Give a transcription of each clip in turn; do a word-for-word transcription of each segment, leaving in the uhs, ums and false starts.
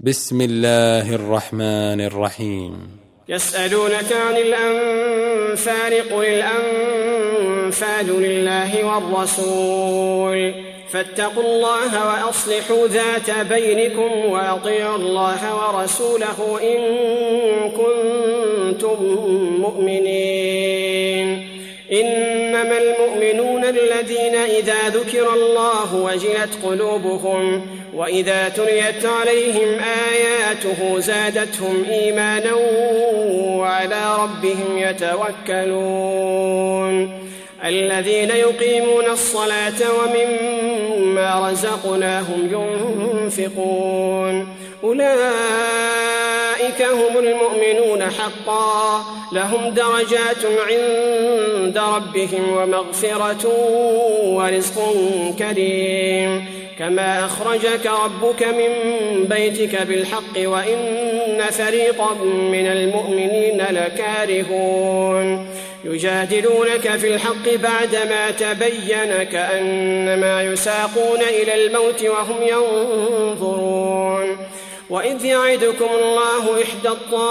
بسم الله الرحمن الرحيم. يسألونك عن الأنفال قل الأنفال لله والرسول فاتقوا الله وأصلحوا ذات بينكم وأطيعوا الله ورسوله إن كنتم مؤمنين. إنما المؤمنون الذين إذا ذكر الله وجلت قلوبهم وإذا تليت عليهم آياته زادتهم إيمانا وعلى ربهم يتوكلون. الذين يقيمون الصلاة ومما رزقناهم ينفقون أولئك هم المؤمنون حقا لهم درجات عند ربهم ومغفرة ورزق كريم. كما أخرجك ربك من بيتك بالحق وإن فريقا من المؤمنين لكارهون يجادلونك في الحق بعدما تبين كأنما يساقون إلى الموت وهم ينظرون. وإذ يعدكم الله إحدى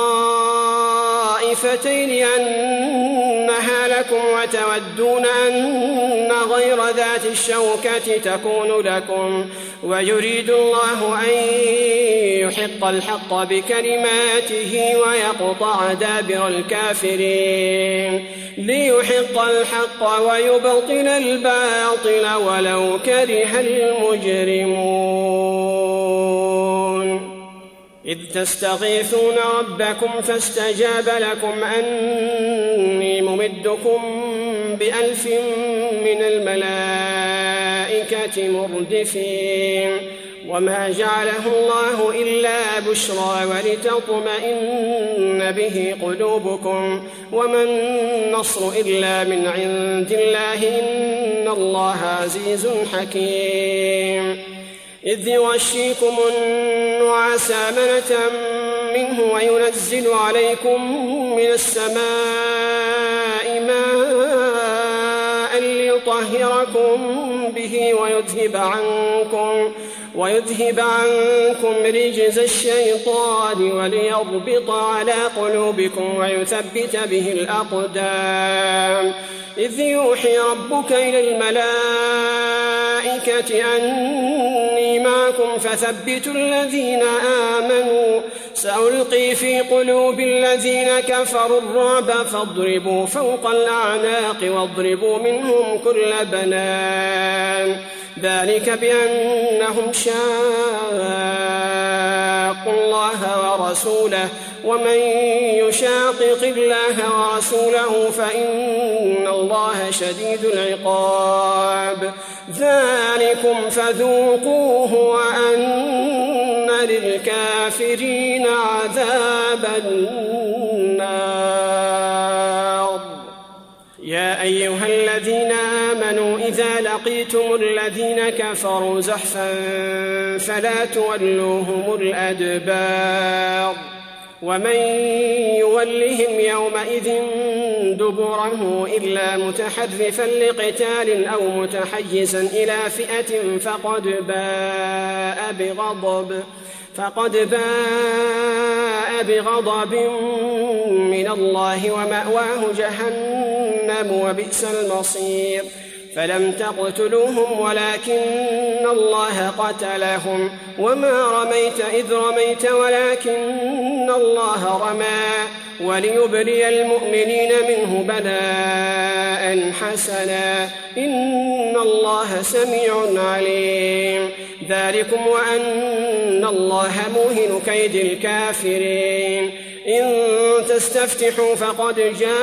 الطائفتين أنها لكم وتودون أن غير ذات الشوكة تكون لكم ويريد الله أن يحق الحق بكلماته ويقطع دابر الكافرين ليحق الحق ويبطل الباطل ولو كره المجرمون. إذ تستغيثون ربكم فاستجاب لكم أني ممدكم بألف من الملائكة مردفين. وما جعله الله إلا بشرى ولتطمئن به قلوبكم وما النصر إلا من عند الله إن الله عزيز حكيم. إذ يغشيكم النعاس أمنة منه وينزل عليكم من السماء ماء ليطهركم به ويذهب عنكم ويذهب عنكم رجز الشيطان وليربط على قلوبكم ويثبت به الأقدام. إذ يوحي ربك إلى الملائكة أني معكم فثبتوا الذين آمنوا سألقي في قلوب الذين كفروا الرعب فاضربوا فوق الأعناق واضربوا منهم كل بنان. ذلك بأنهم شاقوا الله ورسوله ومن يشاقق الله ورسوله فإن الله شديد العقاب. ذلكم فذوقوه وأن للكافرين عذاب النار. يا أيها الذين آمنوا إذا لقيتم الذين كفروا زحفا فلا تولوهم الأدبار. ومن يولهم يومئذ دبره إلا متحرفا لقتال أو متحيزا إلى فئة فقد باء بغضب فقد باء بغضب من الله ومأواه جهنم وبئس المصير. فلم تقتلوهم ولكن الله قتلهم وما رميت إذ رميت ولكن الله رمى وليبلي المؤمنين منه بلاء حسنا إن الله سميع عليم. ذلكم وأن الله موهن كيد الكافرين. إن تستفتحوا فقد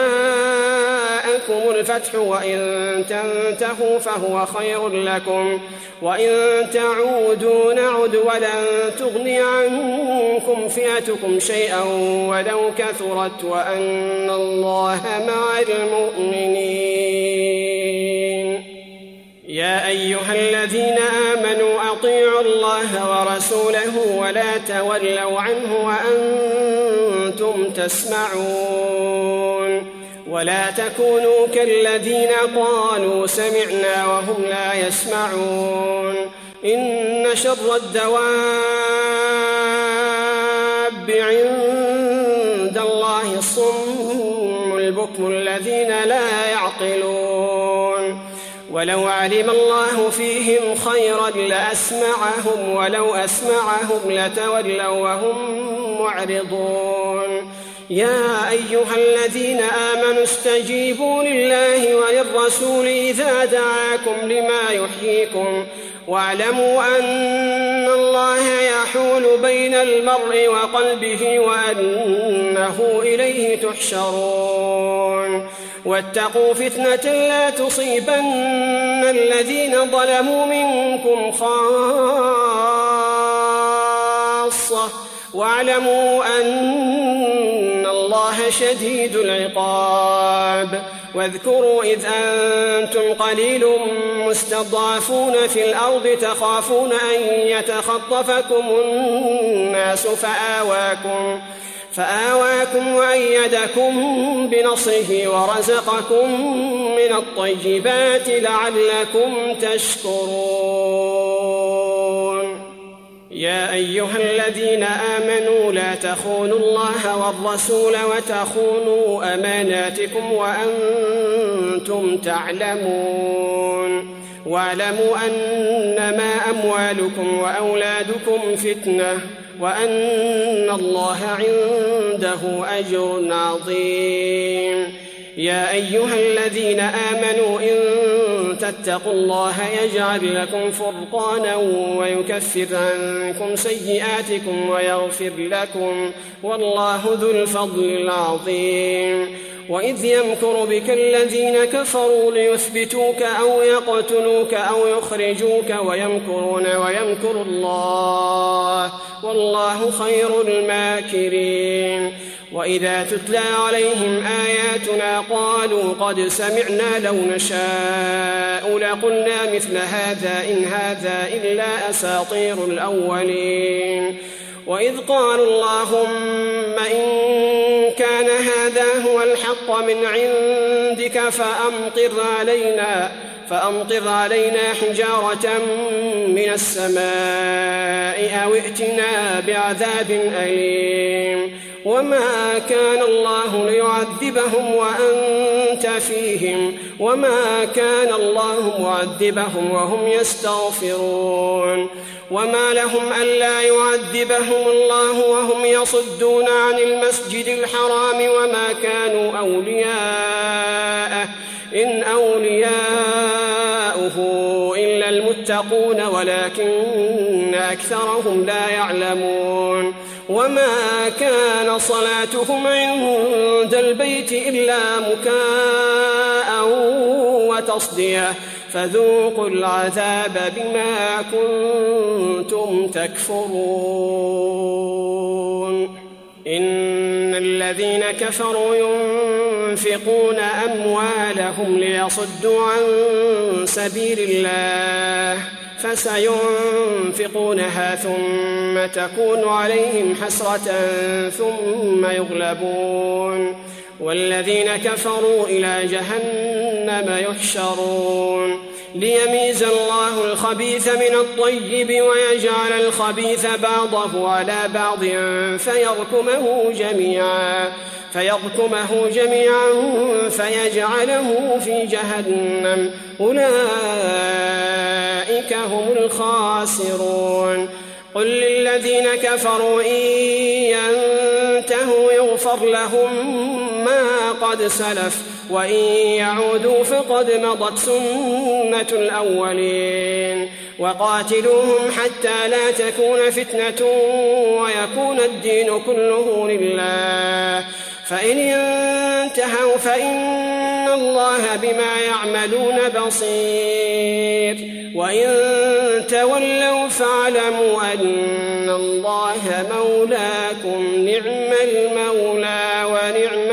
جاءكم الفتح وإن تنتهوا فهو خير لكم وإن تعودوا نعد ولن تغني عنكم فئتكم شيئا ولو كثرت وأن الله مع المؤمنين. يا أيها الذين آمنوا أطيعوا الله ورسوله ولا تولوا عنه وأنتم تسمعون. ولا تكونوا كالذين قالوا سمعنا وهم لا يسمعون. إن شر الدواب الغيب عند الله الصم البكم الذين لا يعقلون ولو علم الله فيهم خيرا لأسمعهم ولو أسمعهم لتولوا وهم معرضون يا أيها الذين آمنوا استجيبوا لله وللرسول إذا دعاكم لما يحييكم واعلموا أن الله يحول بين المرء وقلبه وأنه إليه تحشرون واتقوا فتنة لا تصيبن الذين ظلموا منكم خاصة واعلموا أن الله شديد العقاب واذكروا إذ أنتم قليل مستضعفون في الأرض تخافون أن يتخطفكم الناس فآواكم فآواكم وأيدكم بنصره ورزقكم من الطيبات لعلكم تشكرون يا أيها الذين آمنوا لا تخونوا الله والرسول وتخونوا أماناتكم وأنتم تعلمون واعلموا أنما أموالكم وأولادكم فتنة وأن الله عنده أجر عظيم يا أيها الذين آمنوا إن تتقوا الله يجعل لكم فرقانا ويكفر عنكم سيئاتكم ويغفر لكم والله ذو الفضل العظيم وإذ يمكر بك الذين كفروا ليثبتوك أو يقتلوك أو يخرجوك ويمكرون ويمكر الله والله خير الماكرين وإذا تتلى عليهم آياتنا قالوا قد سمعنا لو نشاء لقلنا مثل هذا إن هذا إلا أساطير الأولين وإذ قالوا اللهم إن كان هذا هو الحق من عندك فأمطر علينا فأمطر علينا حجارة من السماء أو ائتنا بعذاب أليم وما كان الله ليعذبهم وأنت فيهم وما كان الله معذبهم وهم يستغفرون وما لهم ألا يعذبهم الله وهم يصدون عن المسجد الحرام وما كانوا أولياءه إن أولياؤه إلا المتقون ولكن أكثرهم لا يعلمون وما كان صلاتهم عند البيت إلا مكاء وتصدية فذوقوا العذاب بما كنتم تكفرون إن الذين كفروا ينفقون أموالهم ليصدوا عن سبيل الله فسينفقونها ثم تكون عليهم حسرة ثم يغلبون والذين كفروا إلى جهنم يحشرون ليميز الله الخبيث من الطيب ويجعل الخبيث بعضه على بعض فيركمه جميعا فيركمه جميعا فيجعله في جهنم أولئك هم الخاسرون قل للذين كفروا إن ينتهوا يغفر لهم ما قد سلف وإن يعودوا فقد مضت سنة الأولين وقاتلوهم حتى لا تكون فتنة ويكون الدين كله لله فإن انتهوا فإن الله بما يعملون بصير وإن تولوا فاعلموا أن الله مولاكم نعم المولى ونعم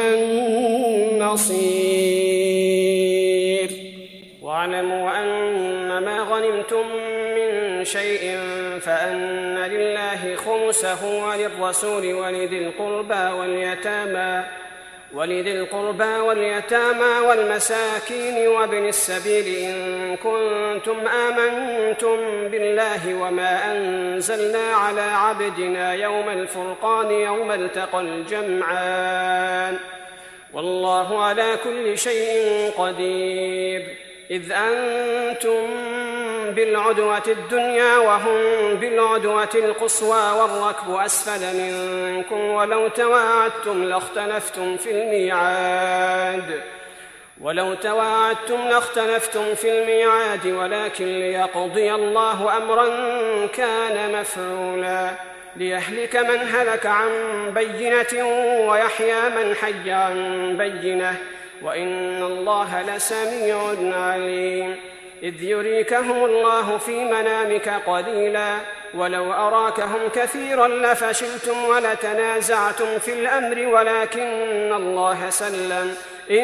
النصير واعلموا أن ما غنمتم من شيء فأن لله خمسه وللرسول ولذي القربى واليتامى ولذي القربى واليتامى والمساكين وابن السبيل إن كنتم آمنتم بالله وما أنزلنا على عبدنا يوم الفرقان يوم التقى الجمعان والله على كل شيء قدير. إذ أنتم بالعدوة الدنيا وهم بالعدوة القصوى والركب أسفل منكم ولو تواعدتم لاختلفتم في الميعاد ولو تواعدتم لاختلفتم في الميعاد ولكن ليقضي الله أمرا كان مفعولا ليهلك من هلك عن بينة ويحيى من حي عن بينة وإن الله لسميع عليم. إذ يريكهم الله في منامك قليلا ولو أراكهم كثيرا لفشلتم ولتنازعتم في الأمر ولكن الله سلم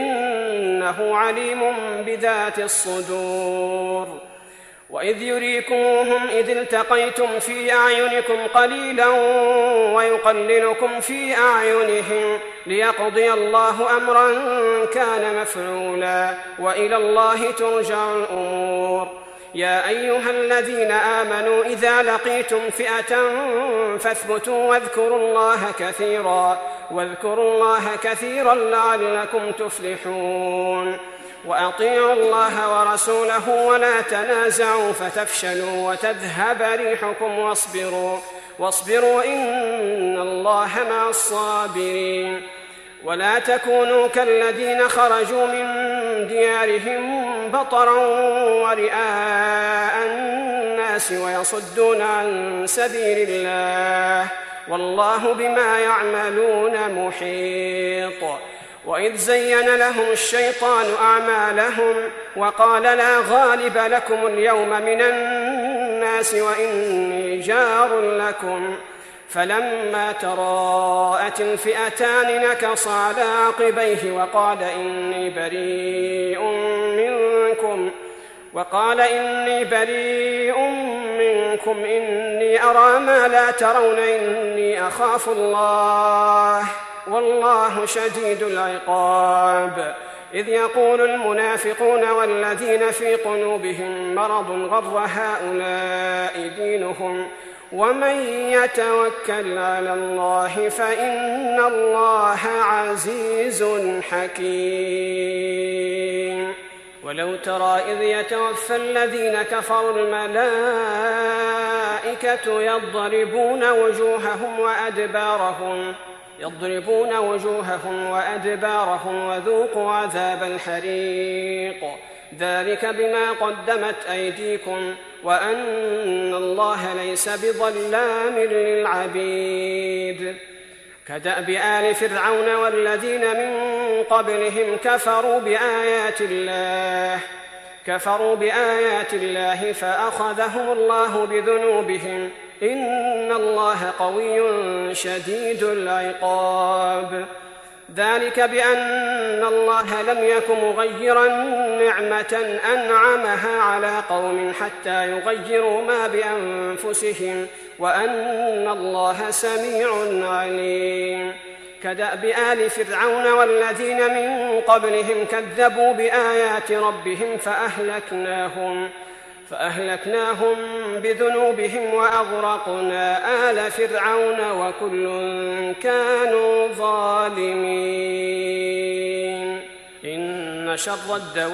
إنه عليم بذات الصدور. وإذ يريكموهم إذ التقيتم في أعينكم قليلا ويقللكم في أعينهم ليقضي الله أمرا كان مفعولا وإلى الله ترجع الأمور. يا أيها الذين آمنوا إذا لقيتم فئة فاثبتوا واذكروا الله كثيرا واذكروا الله كثيرا لعلكم تفلحون. وأطيعوا الله ورسوله ولا تنازعوا فتفشلوا وتذهب ريحكم واصبروا واصبروا إن الله مع الصابرين. ولا تكونوا كالذين خرجوا من ديارهم بطرا ورئاء الناس ويصدون عن سبيل الله والله بما يعملون محيط. وإذ زين لهم الشيطان أعمالهم وقال لا غالب لكم اليوم من الناس وإني جار لكم فلما تراءت الفئتان نكص على عقبيه وقال إني بريء منكم وقال إني بريء منكم إني أرى ما لا ترون إني أخاف الله والله شديد العقاب. إذ يقول المنافقون والذين في قلوبهم مرض غر هؤلاء دينهم ومن يتوكل على الله فإن الله عزيز حكيم. ولو ترى إذ يتوفى الذين كفروا الملائكة يضربون وجوههم وأدبارهم يضربون وجوههم وأدبارهم وذوقوا عذاب الحريق ذلك بما قدمت أيديكم وأن الله ليس بظلام للعبيد. كدأب آل فرعون والذين من قبلهم كفروا بآيات الله كفروا بآيات الله فأخذهم الله بذنوبهم إن الله قوي شديد العقاب. ذلك بأن الله لم يك مغيرا نعمة أنعمها على قوم حتى يغيروا ما بأنفسهم وأن الله سميع عليم. كدأب آل فرعون والذين من قبلهم كذبوا بآيات ربهم فأهلكناهم فأهلكناهم بذنوبهم وأغرقنا آل فرعون وكل كانوا ظالمين. إن شر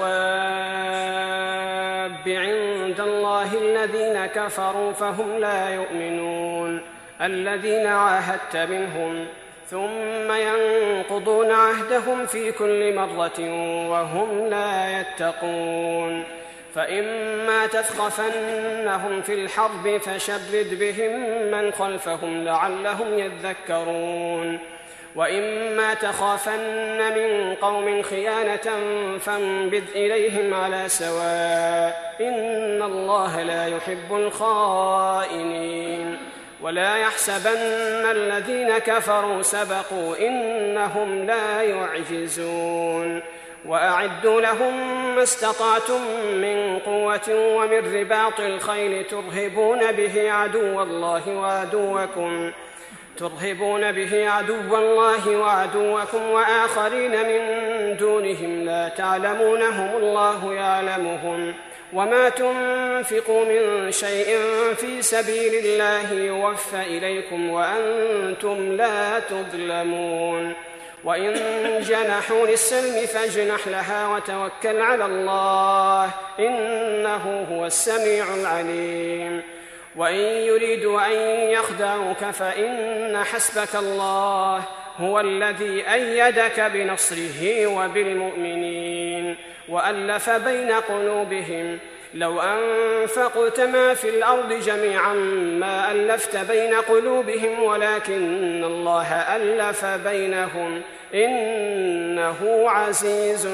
الدواب عند الله الذين كفروا فهم لا يؤمنون الذين عاهدت منهم ثم ينقضون عهدهم في كل مرة وهم لا يتقون. فإما تثقفنهم في الحرب فشرد بهم من خلفهم لعلهم يذكرون. وإما تخافن من قوم خيانة فانبذ إليهم على سواء إن الله لا يحب الخائنين. ولا يحسبن الذين كفروا سبقوا إنهم لا يعجزون. وأعدوا لهم ما استطعتم من قوة ومن رباط الخيل ترهبون به عدو الله وعدوكم ترهبون به عدو الله وعدوكم وآخرين من دونهم لا تعلمونهم الله يعلمهم وما تنفقوا من شيء في سبيل الله يوفى إليكم وأنتم لا تظلمون وإن جنحوا للسلم فاجنح لها وتوكل على الله إنه هو السميع العليم وإن يريدوا أن يخدعوك فإن حسبك الله هو الذي أيدك بنصره وبالمؤمنين وألف بين قلوبهم لو أنفقت ما في الأرض جميعا ما ألفت بين قلوبهم ولكن الله ألف بينهم إنه عزيز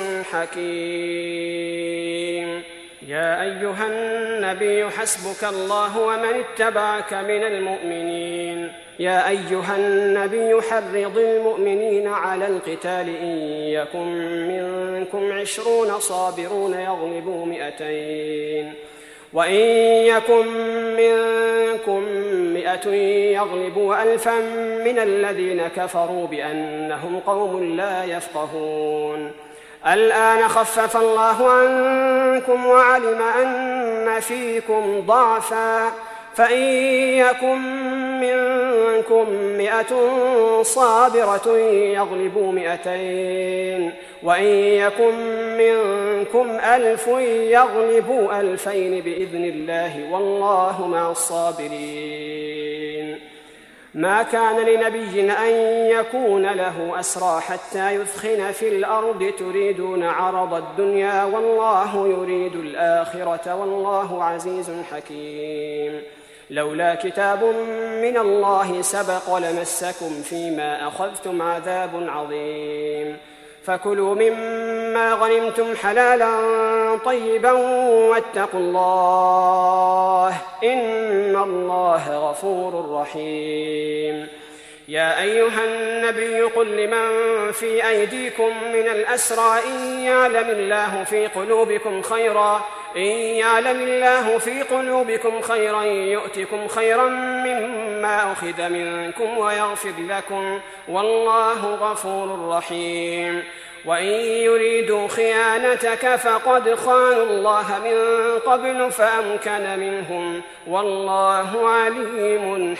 حكيم. يا أيها النبي حسبك الله ومن اتبعك من المؤمنين يا أيها النبي حرض المؤمنين على القتال إن يكن منكم عشرون صابرون يغلبوا مئتين وإن يكن منكم مئة يغلبوا ألفا من الذين كفروا بأنهم قوم لا يفقهون. الآن خفف الله عنكم وعلم أن فيكم ضعفا فإن يكن منكم مئة صابرة يغلبوا مئتين وإن يكن منكم ألف يغلبوا ألفين بإذن الله والله مع الصابرين. ما كان لنبي أن يكون له أسرى حتى يثخن في الأرض تريدون عرض الدنيا والله يريد الآخرة والله عزيز حكيم. لولا كتاب من الله سبق لمسكم فيما أخذتم عذاب عظيم فكلوا مما غنمتم حلالا طيبا واتقوا الله إن الله غفور رحيم. يا أيها النبي قل لمن في أيديكم من الأسرى إن يعلم الله في قلوبكم خيرا إن يعلم الله في قلوبكم خيرا يؤتكم خيرا مما أخذ منكم ويغفر لكم والله غفور رحيم. وإن يريدوا خيانتك فقد خانوا الله من قبل فأمكن منهم والله عليم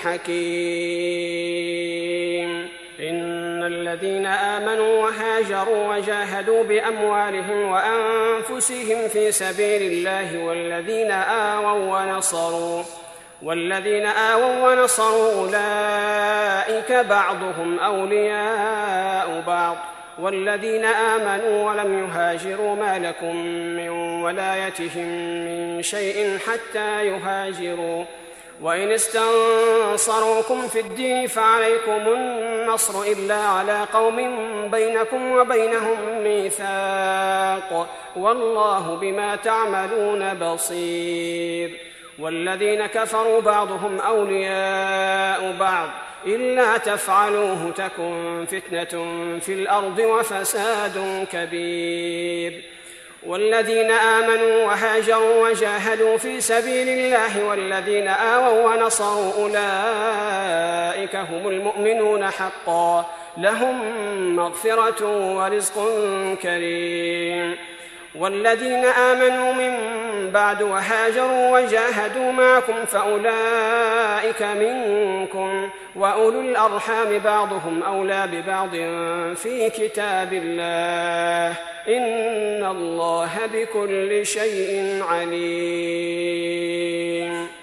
حكيم. إن الذين آمنوا وهاجروا وجاهدوا بأموالهم وأنفسهم في سبيل الله والذين آووا ونصروا والذين آووا ونصروا أولئك بعضهم أولياء بعض والذين آمنوا ولم يهاجروا ما لكم من ولايتهم من شيء حتى يهاجروا وإن استنصروكم في الدين فعليكم النصر إلا على قوم بينكم وبينهم ميثاق والله بما تعملون بصير. والذين كفروا بعضهم أولياء بعض إلا تفعلوه تكن فتنة في الأرض وفساد كبير. والذين آمنوا وهاجروا وجاهدوا في سبيل الله والذين آووا ونصروا أولئك هم المؤمنون حقا لهم مغفرة ورزق كريم. والذين آمنوا من بعد وهاجروا وجاهدوا معكم فأولئك منكم وأولو الأرحام بعضهم أولى ببعض في كتاب الله إن الله بكل شيء عليم.